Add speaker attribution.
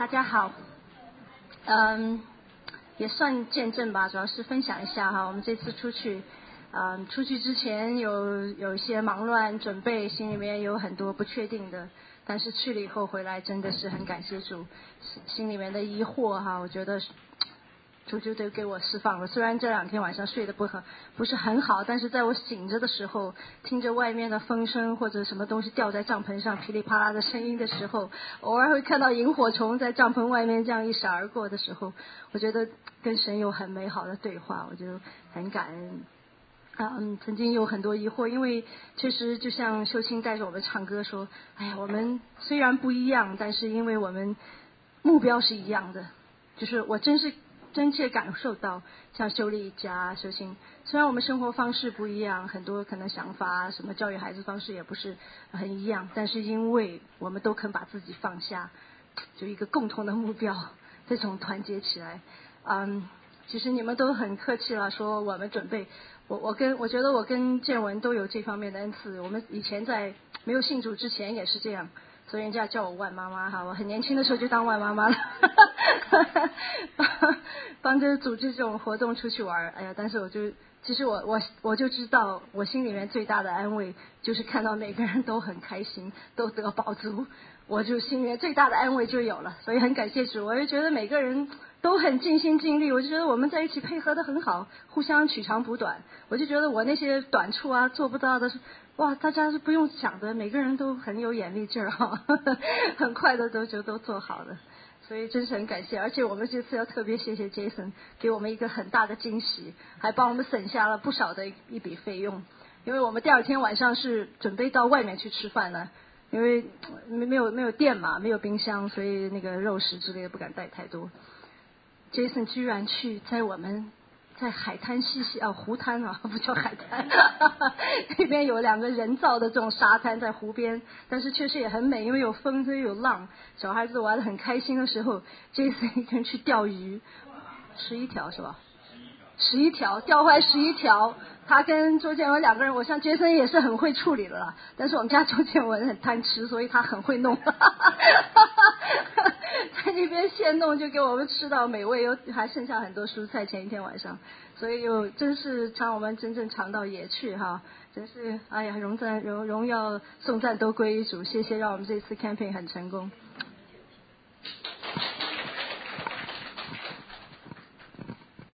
Speaker 1: 大家好，也算见证吧，主要是分享一下哈。我们这次出去之前有一些忙乱准备，心里面有很多不确定的，但是去了以后回来真的是很感谢主，心里面的疑惑哈，我觉得主就都给我释放了。虽然这2天晚上睡得不是很好，但是在我醒着的时候，听着外面的风声或者什么东西掉在帐篷上噼里啪啦的声音的时候，偶尔会看到萤火虫在帐篷外面这样一闪而过的时候，我觉得跟神有很美好的对话，我就很感恩。曾经有很多疑惑，因为确实就像秀清带着我们唱歌说，哎呀，我们虽然不一样，但是因为我们目标是一样的，就是我真切感受到，像修理家、修行，虽然我们生活方式不一样，很多可能想法什么教育孩子方式也不是很一样，但是因为我们都肯把自己放下，就一个共同的目标，这种团结起来。其实你们都很客气了，说我们准备，我觉得我跟建文都有这方面的恩赐。我们以前在没有信主之前也是这样。所以人家叫我万妈妈哈，我很年轻的时候就当万妈妈了，帮着组织这种活动出去玩。哎呀，但是其实我就知道，我心里面最大的安慰就是看到每个人都很开心，都得饱足，我就心里面最大的安慰就有了。所以很感谢主，我就觉得每个人都很尽心尽力，我就觉得我们在一起配合得很好，互相取长补短。我就觉得我那些短处啊做不到的，哇，大家是不用想的，每个人都很有眼力劲儿哈，很快的都做好了，所以真是很感谢。而且我们这次要特别谢谢 Jason 给我们一个很大的惊喜，还帮我们省下了不少的一笔费用，因为我们第2天晚上是准备到外面去吃饭呢，因为没有电嘛，没有冰箱，所以那个肉食之类的不敢带太多。Jason 居然去在海滩湖滩啊，不叫海滩，那边有2个人造的这种沙滩在湖边，但是确实也很美，因为有风所以有浪，小孩子玩得很开心的时候 ，Jason 一个人去钓鱼，11条是吧？11条，钓回来11条。他跟周建文2个人，我像杰森也是很会处理的啦，但是我们家周建文很贪吃，所以他很会弄，在那边现弄就给我们吃到美味，还剩下很多蔬菜。前1天晚上，所以真是我们真正尝到野趣哈，真是哎呀，荣耀颂赞都归于主，谢谢，让我们这次 camping 很成功。